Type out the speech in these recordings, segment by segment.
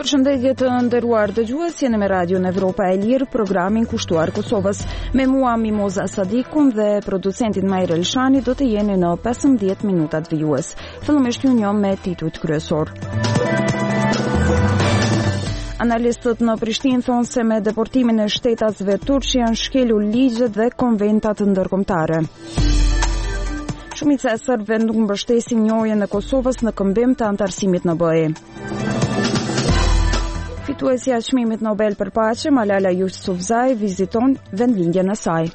Përshëndetje të nderuar dëgjues, jeni me Radion Evropa e Lirë, programin kushtuar Kosovës. Me mua Mimoza Sadikun dhe producentin Majrë Elshani do të jeni në 15 minutat vijues. Fillimisht ju njoh me titujt kryesor. Analistët në Prishtinë thonë se me deportimin e shtetasve turq janë shkelur ligjet dhe konventat ndërkombëtare. Shumica e serbëve nuk mbështesin njohjen e Kosovës në këmbim të antarësimit në BE. Fituesja e çmimit Nobel për paqe, Malala Yousafzai, viziton vendlindjen e saj.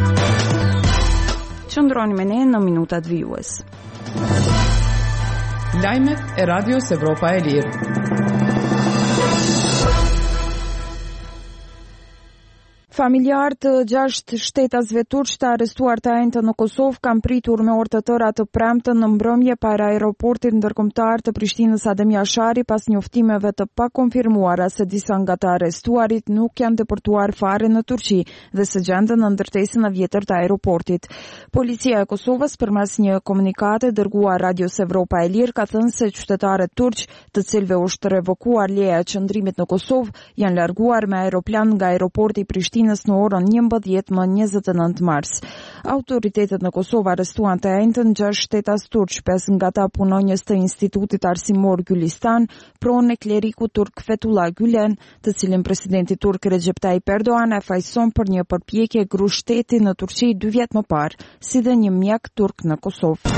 Qëndroni me ne në minutat vijues. Lajmet e Radios Evropa e Lirë. Familjarë të 6 shtetasve turq të arrestuar të ajnëtë në Kosovë kanë pritur me orë të tëra të premte në mbrëmje para aeroportit ndërkombëtar të Prishtinës Adem Jashari pas njoftimeve të pakonfirmuara se disa nga të arrestuarit nuk janë deportuar fare në Turqi dhe se gjenden në ndërtesën e vjetër të aeroportit. Policia e Kosovës përmes një komunikate dërguar Radios Evropa e Lirë ka thënë se qytetarët turq, të cilëve është revokuar leja e qëndrimit në Kosovë, janë larguar me aeroplan nga aeroporti i Prishtinës në orën 11 më 29 mars. Autoritetet në Kosovë arrestuan të ajntën 6 shtetas turq, 5 nga ta punonjës të Institutit Arsimor Gülistan, pronë e kleriku turk Fethullah Gülen, të cilin presidenti turk Recep Tayyip Erdogan e fajson për një përpjekje gru shteti në Turqi 2 vjet më parë, si dhe një mjek turk në Kosovë.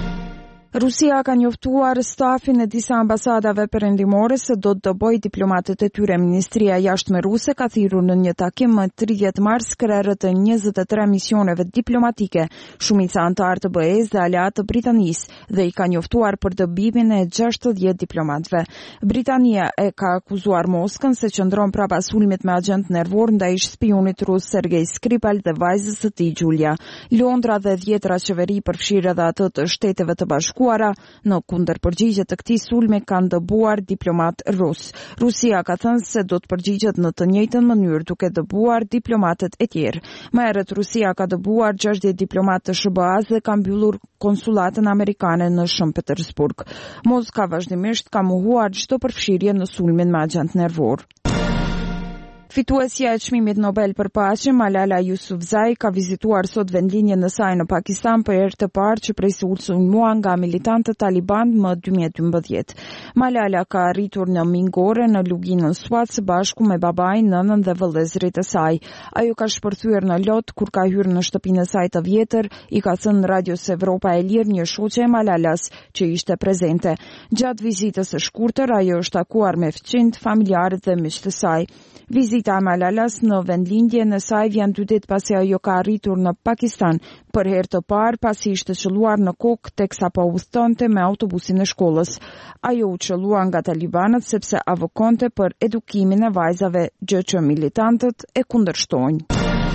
Rusia ka njoftuar stafin e disa ambasadave perëndimore se do të dëbojë diplomatët e tyre. Ministria e Jashtme ruse ka thirrur në një takim më 30 mars krerët e 23 misioneve diplomatike, shumica anëtar të BE-s dhe aleat të Britanisë, dhe i ka njoftuar për dëbimin e 60 diplomatëve. Britania e ka akuzuar Moskën se qëndron prapa sulmit me agent nervor ndaj spionit rus Sergej Skripal dhe vajzës së tij Julia. Londra dhe 10 qeveri përfshirë edhe atë të Shteteve të Bashkuara në kundërpërgjigje të këtij sulmi kanë dëbuar diplomat rus. Rusia ka thënë se do të përgjigjet në të njëjtën mënyrë duke dëbuar diplomatët e tjerë. Më herët Rusia ka dëbuar 60 diplomatë të SBA-s dhe ka mbyllur konsulatën amerikane në Shën Petersburg. Moska vazhdimisht ka mohuar çdo përfshirje në sulmin me agent nervor. Fituesja e çmimit Nobel për paqe, Malala Yousafzai, ka vizituar sot vendlinjen e saj në Pakistan për herë të parë që prej se u sulmua nga militantët Taliban më 2012. Malala ka arritur në Mingore në luginën Swat së bashku me babain, nënën dhe vëllezërit e saj. Ajo ka shpërthyer në lot kur ka hyrë në shtëpinë e saj të vjetër, i ka thënë Radios Evropa e Lirë një shoqe e Malalas që ishte prezente. Gjatë vizitës së shkurtër, ajo është takuar me fëmijët, familjarët dhe miqtë e saj. Vizita e Malalas në vendlindjen e saj vjen 2 ditë pasi ajo ka arritur në Pakistan për herë të parë pasi ishte qelluar në kokë teksa po udhtonte me autobusin e shkollës. Ajo u qellua nga talibanët sepse avokonte për edukimin e vajzave, gjë që militantët e kundërshtojnë.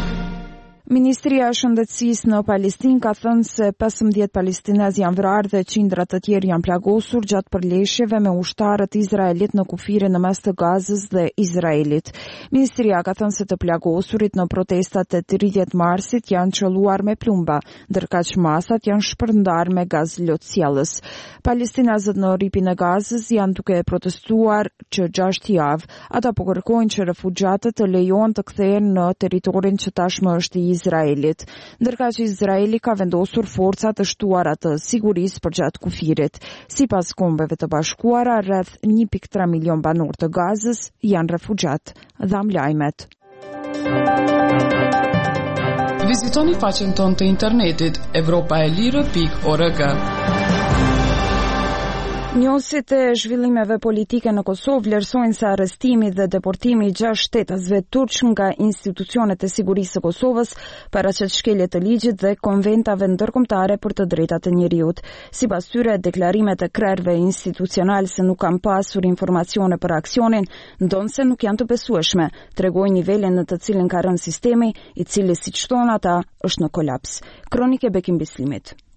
Ministria e Shëndetësisë në Palestinë ka thënë se 15 palestinezë janë vrarë dhe qindra të tjerë janë plagosur gjatë përleshjeve me ushtarët izraelit në kufirin në mes të Gazës dhe Izraelit. Ministria ka thënë se të plagosurit në protestat e 30 marsit janë qelluar me plumba, ndërkaq masat janë shpërndarë me gaz lotësjellës. Palestinezët në rripin e Gazës janë duke protestuar që 6 javë. Ata po kërkojnë që refugjatët të lejohen të kthehen në territorin që tashmë është i Izraelit, ndërkaq që Izraeli ka vendosur forca të shtuara të sigurisë për gjatë kufirit. Sipas Kombeve të Bashkuara, rreth 1.3 milion banor të Gazës janë refugjat. Dham lajmet. Vizitoni faqen tonë të internetit europaelire.org. Njohësit e zhvillimeve politike në Kosovë vlerësojnë se arrestimi dhe deportimi i 6 shtetasve turq nga institucionet e sigurisë së Kosovës paraqet shkelje të ligjit dhe konventave ndërkombëtare për të drejtat e njeriut. Sipas tyre, deklarimet e krerëve institucional se nuk kanë pasur informacione për aksionin, ndonse nuk janë të besueshme, tregojnë nivelin në të cilin ka rënë sistemi, i cili siç thonë ata është në kolaps. Kronikë Bekim Bislimit.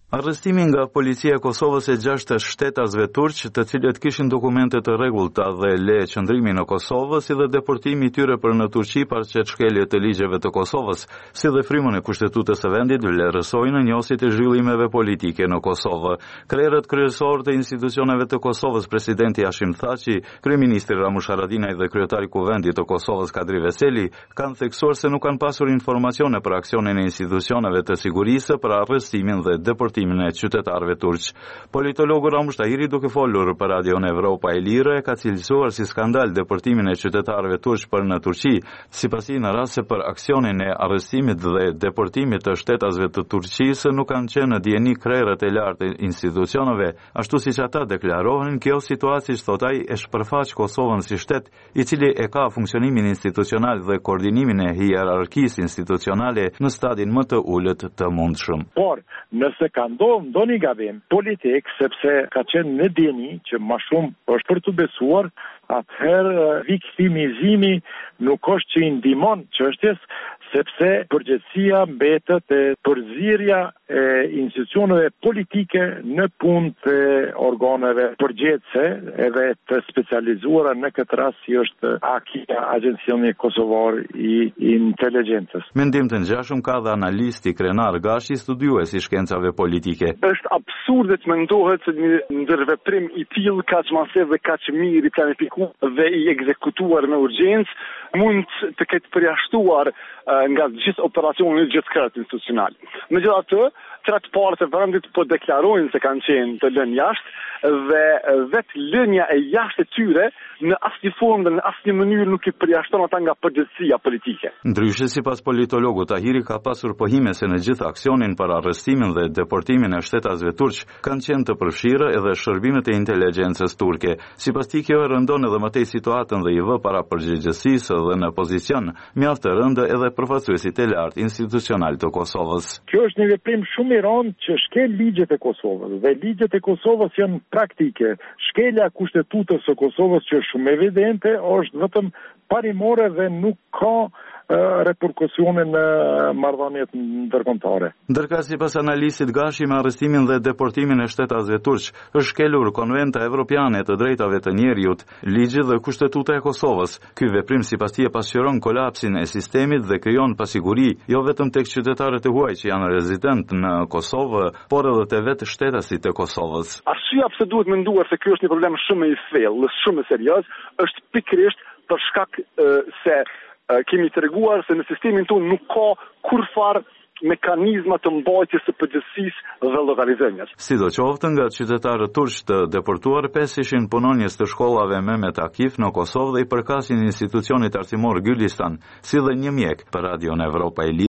Arrestimi nga policia e Kosovës e 6 shtetazve turq, të cilët kishin dokumente të rregullta dhe leje qëndrimi në Kosovë, si dhe deportimi i tyre për në Turqi paraqet shkelje të ligjeve të Kosovës, si dhe frymën e kushtetutës së vendit vlerësojnë njësit e zhvillimeve politike në Kosovë. Krerët kryesor të institucioneve të Kosovës, presidenti Hashim Thaçi, kryeministri Ramush Haradinaj dhe kryetari i Kuvendit të Kosovës Kadri Veseli, kanë theksuar se nuk kanë pasur informacione për aksionin e institucioneve të sigurisë për arrestimin dhe deportimin e qytetarëve turq. Politologu Ramush Tahiri, duke folur për Radion Evropa e Lirë, ka cilësuar si skandal deportimin e qytetarëve turq për në Turqi, sipasi në rast se për aksionin e arrestimit dhe deportimit të shtetazve të Turqisë nuk kanë qenë në dieni krerët e lartë të institucioneve, ashtu siç ata deklarohen, kjo situatë, siç thot ai, e shpërfaq Kosovën si shtet i cili e ka funksionimin institucional dhe koordinimin e hierarkisë institucionale në stadin më të ulët të mundshëm. Por, nëse ka ndonjë gabim politik, sepse ka qenë në dieni që më shumë është për të besuar, atëherë viktimizimi nuk është që i ndihmon çështjes, sepse përgjegjësia mbetet e përzierja e institucioneve politike në punë të organeve përgjegjëse edhe të specializuara, në këtë rast si është AKI-ja, Agencioni Kosovar i Inteligjencës. Mendim të ngjashëm ka dhe analisti Krenar Gashi, studiues i shkencave politike. Është absurde të mendohet se një ndërveprim i tillë kaq masiv dhe kaq mirë i planifikuar dhe i ekzekutuar me urgjencë mund të ketë përjashtuar nga gjithë operacionin gjithë krahët institucional. Megjithatë, tretë parë të vendit po deklarojnë se kanë qenë të lënë jashtë dhe vetë lënia e jashtë e tyre në asnjë formë dhe në asnjë mënyrë nuk i përjashton ata nga përgjegjësia politike. Ndryshe, sipas politologut Tahiri, ka pasur pohime se në gjithë aksionin për arrestimin dhe deportimin e shtetazve turq kanë qenë të përfshirë edhe shërbimet e inteligjencës turke. Sipas tij, kjo e rëndon edhe më tej situatën dhe i vë para përgjegjësisë dhe në pozicion mjaft të rëndë edhe përfaqësuesit e lartë institucional të Kosovës. Kjo është një veprim shumë i rëndë që shkel ligjet e Kosovës dhe ligjet e Kosovës janë praktike. Shkelja e kushtetutës së Kosovës, që është shumë evidente, është vetëm parimore dhe nuk ka reperkusione në marrëdhëniet ndërkombëtare. Ndërka, sipas analistit Gashi, me arrestimin dhe deportimin e shtetazve turq është shkelur Konventa Evropiane të Drejtave të Njerëzit, ligji dhe kushtetuta e Kosovës. Ky veprim sipas tij pasqyron kolapsin e sistemit dhe krijon pasiguri jo vetëm tek qytetarët e huaj që janë rezident në Kosovë, por edhe te vetë shtetasit e Kosovës. Arsyeja pse duhet menduar se ky është një problem shumë i thellë, shumë serioz, është pikërisht për shkak se kemi treguar se në sistemin tonë nuk ka kurfar mekanizma të mbajtjes së përgjegjësisë dhe llogarizimit. Sidoqoftë, nga qytetarët turq të deportuar, 5 ishin punonjës të shkollave Mehmet Akif në Kosovë dhe i përkasin institucionit arsimor Gylistan, si dhe një mjek. Për Radion Evropa e Lirë.